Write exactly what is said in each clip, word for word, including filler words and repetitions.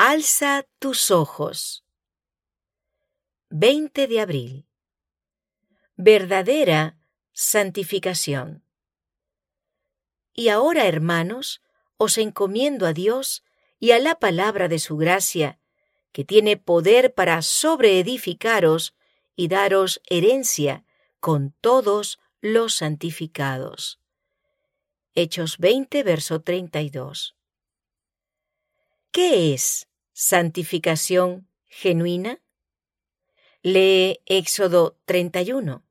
Alza tus ojos. veinte de abril. Verdadera santificación. Y ahora, hermanos, os encomiendo a Dios y a la palabra de su gracia, que tiene poder para sobreedificaros y daros herencia con todos los santificados. Hechos veinte, verso treinta y dos. ¿Qué es santificación genuina? Lee Éxodo treinta y uno.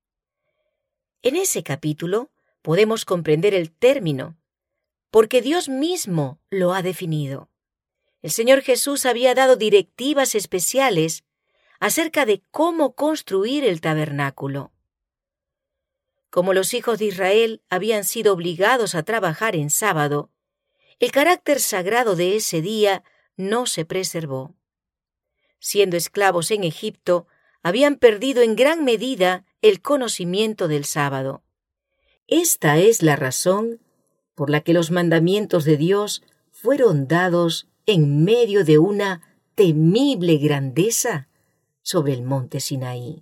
En ese capítulo podemos comprender el término, porque Dios mismo lo ha definido. El Señor Jesús había dado directivas especiales acerca de cómo construir el tabernáculo. Como los hijos de Israel habían sido obligados a trabajar en sábado, el carácter sagrado de ese día no se preservó. Siendo esclavos en Egipto, habían perdido en gran medida el conocimiento del sábado. Esta es la razón por la que los mandamientos de Dios fueron dados en medio de una temible grandeza sobre el monte Sinaí.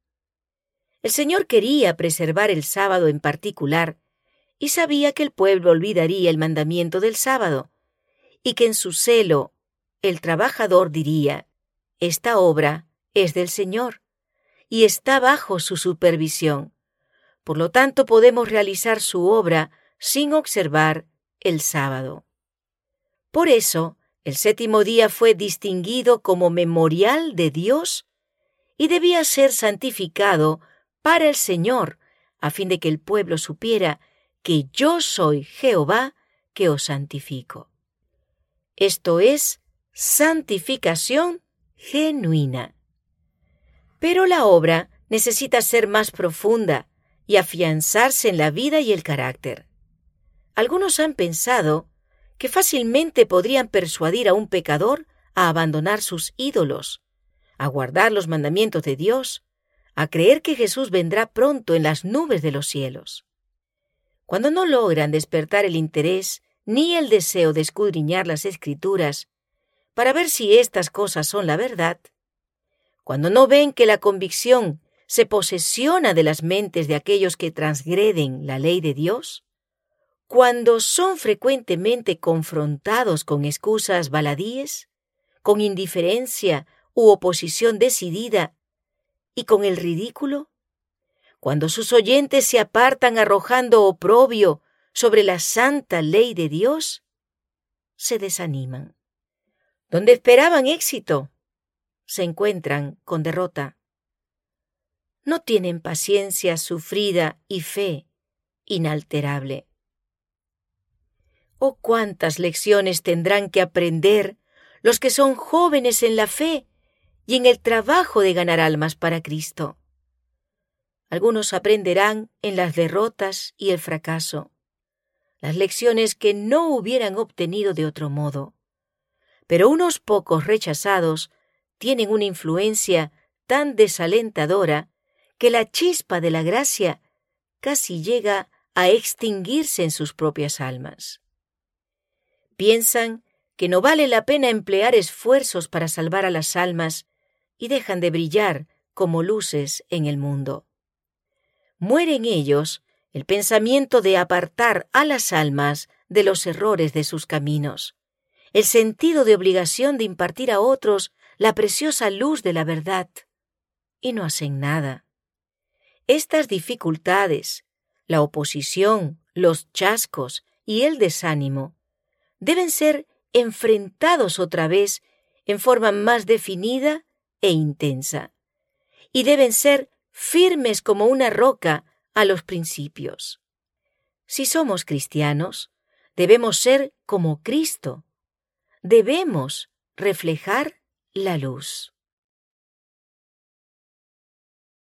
El Señor quería preservar el sábado en particular y sabía que el pueblo olvidaría el mandamiento del sábado y que en su celo el trabajador diría: «Esta obra es del Señor y está bajo su supervisión. Por lo tanto, podemos realizar su obra sin observar el sábado». Por eso, el séptimo día fue distinguido como memorial de Dios y debía ser santificado para el Señor, a fin de que el pueblo supiera que yo soy Jehová que os santifico. Esto es santificación genuina. Pero la obra necesita ser más profunda y afianzarse en la vida y el carácter. Algunos han pensado que fácilmente podrían persuadir a un pecador a abandonar sus ídolos, a guardar los mandamientos de Dios, a creer que Jesús vendrá pronto en las nubes de los cielos. Cuando no logran despertar el interés ni el deseo de escudriñar las Escrituras para ver si estas cosas son la verdad, cuando no ven que la convicción se posesiona de las mentes de aquellos que transgreden la ley de Dios, cuando son frecuentemente confrontados con excusas baladíes, con indiferencia u oposición decidida y con el ridículo, cuando sus oyentes se apartan arrojando oprobio sobre la santa ley de Dios, se desaniman. Donde esperaban éxito, se encuentran con derrota. No tienen paciencia sufrida y fe inalterable. Oh, cuántas lecciones tendrán que aprender los que son jóvenes en la fe y en el trabajo de ganar almas para Cristo. Algunos aprenderán en las derrotas y el fracaso, las lecciones que no hubieran obtenido de otro modo. Pero unos pocos rechazados tienen una influencia tan desalentadora que la chispa de la gracia casi llega a extinguirse en sus propias almas. Piensan que no vale la pena emplear esfuerzos para salvar a las almas y dejan de brillar como luces en el mundo. Muere en ellos el pensamiento de apartar a las almas de los errores de sus caminos, el sentido de obligación de impartir a otros la preciosa luz de la verdad, y no hacen nada. Estas dificultades, la oposición, los chascos y el desánimo, deben ser enfrentados otra vez en forma más definida e intensa, y deben ser firmes como una roca a los principios. Si somos cristianos, debemos ser como Cristo. Debemos reflejar la luz.